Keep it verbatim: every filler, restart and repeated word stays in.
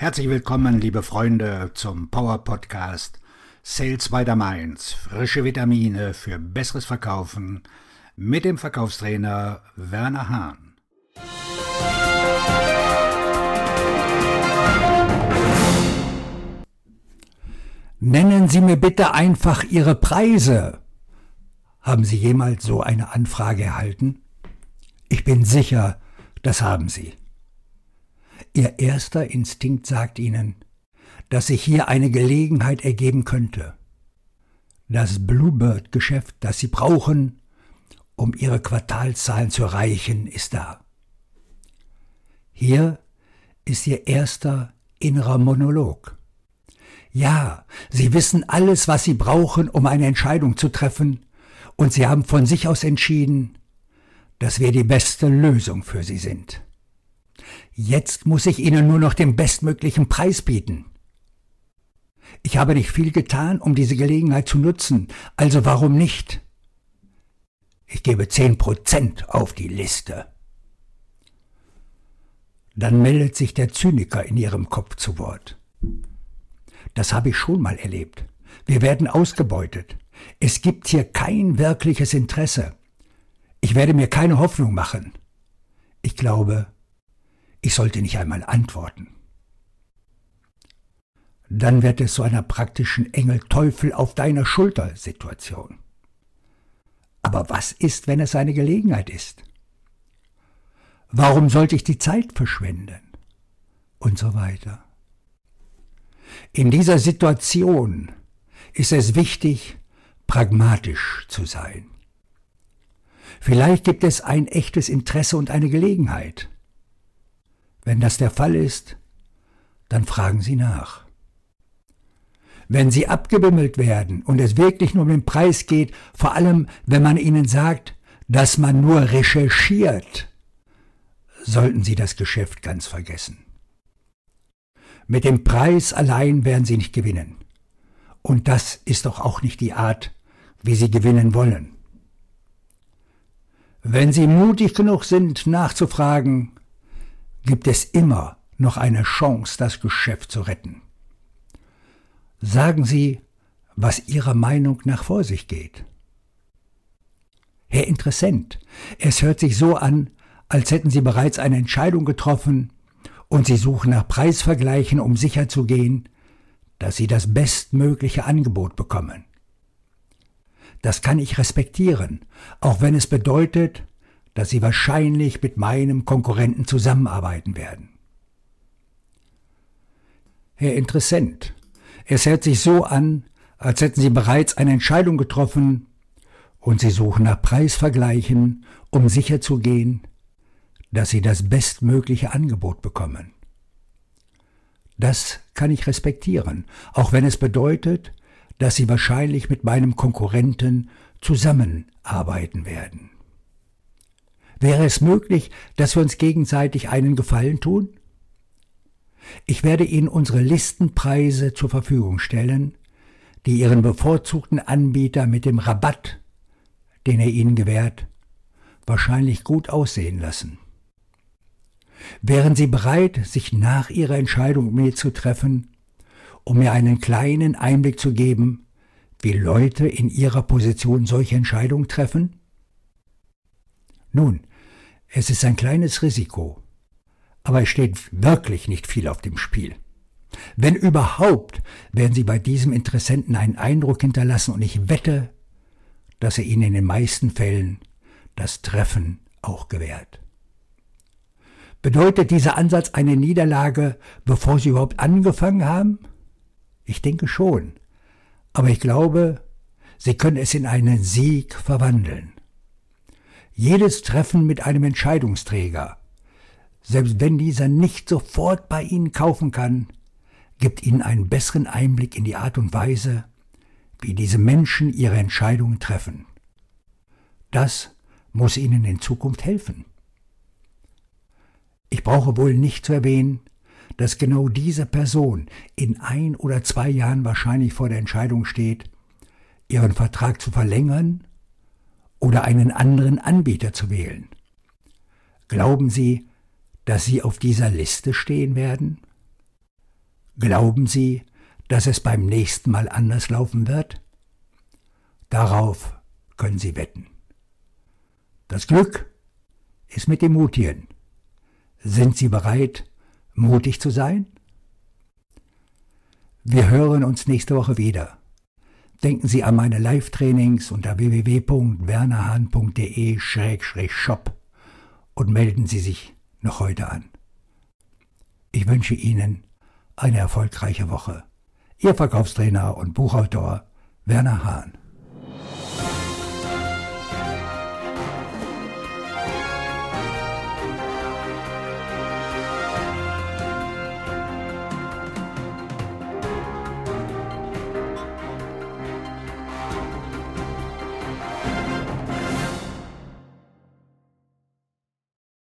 Herzlich willkommen, liebe Freunde, zum Power-Podcast Sales by the Mainz. Frische Vitamine für besseres Verkaufen mit dem Verkaufstrainer Werner Hahn. Nennen Sie mir bitte einfach Ihre Preise. Haben Sie jemals so eine Anfrage erhalten? Ich bin sicher, das haben Sie. Ihr erster Instinkt sagt Ihnen, dass sich hier eine Gelegenheit ergeben könnte. Das Bluebird-Geschäft, das Sie brauchen, um Ihre Quartalszahlen zu erreichen, ist da. Hier ist Ihr erster innerer Monolog. Ja, Sie wissen alles, was Sie brauchen, um eine Entscheidung zu treffen, und Sie haben von sich aus entschieden, dass wir die beste Lösung für Sie sind. Jetzt muss ich Ihnen nur noch den bestmöglichen Preis bieten. Ich habe nicht viel getan, um diese Gelegenheit zu nutzen, also warum nicht? Ich gebe zehn Prozent auf die Liste. Dann meldet sich der Zyniker in Ihrem Kopf zu Wort. Das habe ich schon mal erlebt. Wir werden ausgebeutet. Es gibt hier kein wirkliches Interesse. Ich werde mir keine Hoffnung machen. Ich glaube, ich sollte nicht einmal antworten. Dann wird es zu einer praktischen Engel-Teufel auf deiner Schulter-Situation. Aber was ist, wenn es eine Gelegenheit ist? Warum sollte ich die Zeit verschwenden? Und so weiter. In dieser Situation ist es wichtig, pragmatisch zu sein. Vielleicht gibt es ein echtes Interesse und eine Gelegenheit. Wenn das der Fall ist, dann fragen Sie nach. Wenn Sie abgewimmelt werden und es wirklich nur um den Preis geht, vor allem wenn man Ihnen sagt, dass man nur recherchiert, sollten Sie das Geschäft ganz vergessen. Mit dem Preis allein werden Sie nicht gewinnen. Und das ist doch auch nicht die Art, wie Sie gewinnen wollen. Wenn Sie mutig genug sind, nachzufragen, gibt es immer noch eine Chance, das Geschäft zu retten. Sagen Sie, was Ihrer Meinung nach vor sich geht. Herr Interessent, es hört sich so an, als hätten Sie bereits eine Entscheidung getroffen und Sie suchen nach Preisvergleichen, um sicherzugehen, dass Sie das bestmögliche Angebot bekommen. Das kann ich respektieren, auch wenn es bedeutet, dass Sie wahrscheinlich mit meinem Konkurrenten zusammenarbeiten werden. Herr Interessent, es hört sich so an, als hätten Sie bereits eine Entscheidung getroffen und Sie suchen nach Preisvergleichen, um sicherzugehen, dass Sie das bestmögliche Angebot bekommen. Das kann ich respektieren, auch wenn es bedeutet, dass Sie wahrscheinlich mit meinem Konkurrenten zusammenarbeiten werden. Wäre es möglich, dass wir uns gegenseitig einen Gefallen tun? Ich werde Ihnen unsere Listenpreise zur Verfügung stellen, die Ihren bevorzugten Anbieter mit dem Rabatt, den er Ihnen gewährt, wahrscheinlich gut aussehen lassen. Wären Sie bereit, sich nach Ihrer Entscheidung mit mir zu treffen, um mir einen kleinen Einblick zu geben, wie Leute in Ihrer Position solche Entscheidungen treffen? Nun, es ist ein kleines Risiko, aber es steht wirklich nicht viel auf dem Spiel. Wenn überhaupt, werden Sie bei diesem Interessenten einen Eindruck hinterlassen und ich wette, dass er Ihnen in den meisten Fällen das Treffen auch gewährt. Bedeutet dieser Ansatz eine Niederlage, bevor Sie überhaupt angefangen haben? Ich denke schon, aber ich glaube, Sie können es in einen Sieg verwandeln. Jedes Treffen mit einem Entscheidungsträger, selbst wenn dieser nicht sofort bei Ihnen kaufen kann, gibt Ihnen einen besseren Einblick in die Art und Weise, wie diese Menschen ihre Entscheidungen treffen. Das muss Ihnen in Zukunft helfen. Ich brauche wohl nicht zu erwähnen, dass genau diese Person in ein oder zwei Jahren wahrscheinlich vor der Entscheidung steht, ihren Vertrag zu verlängern oder einen anderen Anbieter zu wählen. Glauben Sie, dass Sie auf dieser Liste stehen werden? Glauben Sie, dass es beim nächsten Mal anders laufen wird? Darauf können Sie wetten. Das Glück ist mit dem Mutigen. Sind Sie bereit, mutig zu sein? Wir hören uns nächste Woche wieder. Denken Sie an meine Live-Trainings unter w w w punkt werner hahn punkt d e slash shop und melden Sie sich noch heute an. Ich wünsche Ihnen eine erfolgreiche Woche. Ihr Verkaufstrainer und Buchautor Werner Hahn.